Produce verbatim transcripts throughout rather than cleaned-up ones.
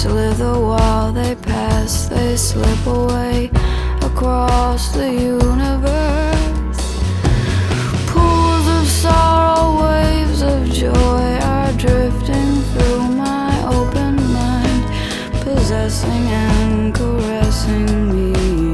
slither while they pass, they slip away across the universe. Pools of sorrow, waves of joy are drifting through my open mind, possessing and caressing me.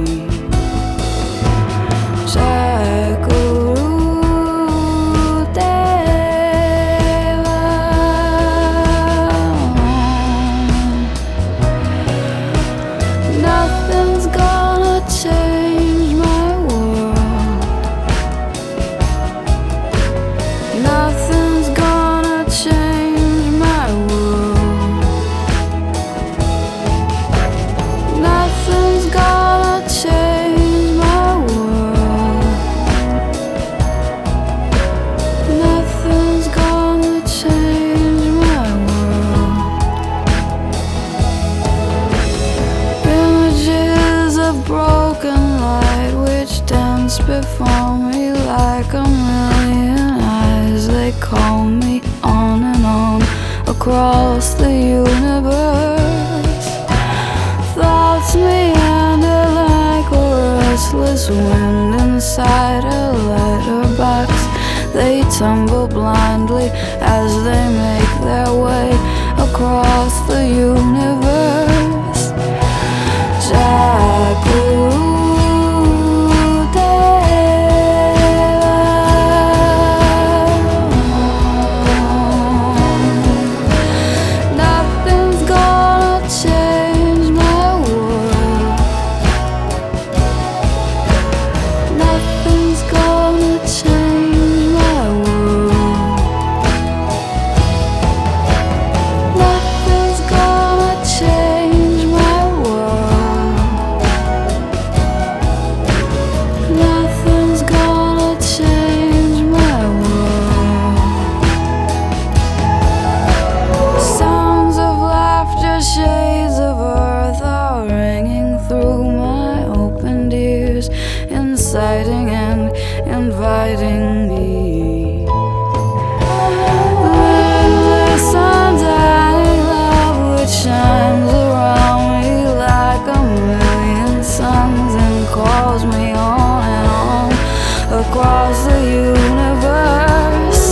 Nothing's gonna change my world. Nothing's gonna change my world. Nothing's gonna change my world. Nothing's gonna change my world. Images of broken light which dance before me like a million eyes. They call me on and on across the universe. Thoughts meander like a restless wind inside a letterbox. They tumble blindly as they make their way across the universe. Nothing's gonna change my world. Nothing's gonna change my world. Nothing's gonna change my world. Nothing's gonna change my world. Sounds of laughter, shades of earth are ringing through my opened ears, inciting and inviting me. Limitless, undying love which shines around me like a million suns and calls me on and on across the universe.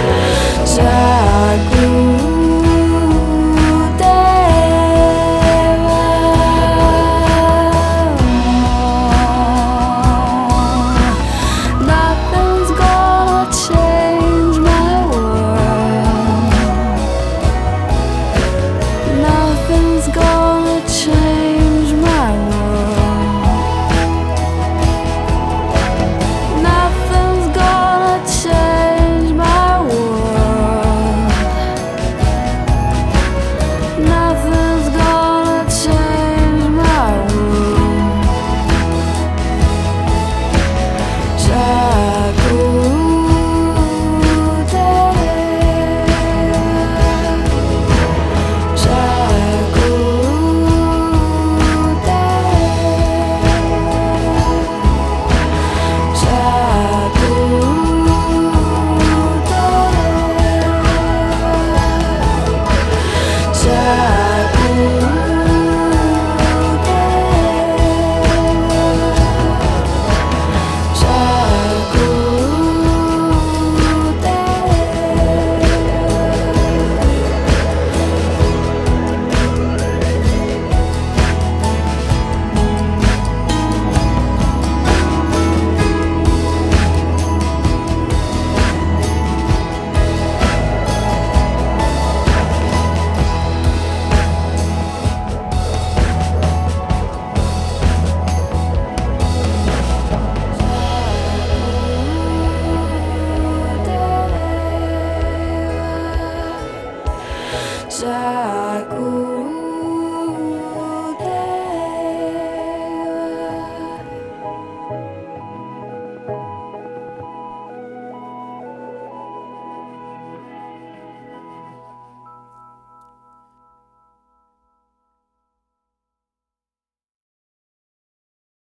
Nothing's gonna change my world. Nothing's gonna change my world. Nothing's gonna change my world. Nothing's gonna change my Jack.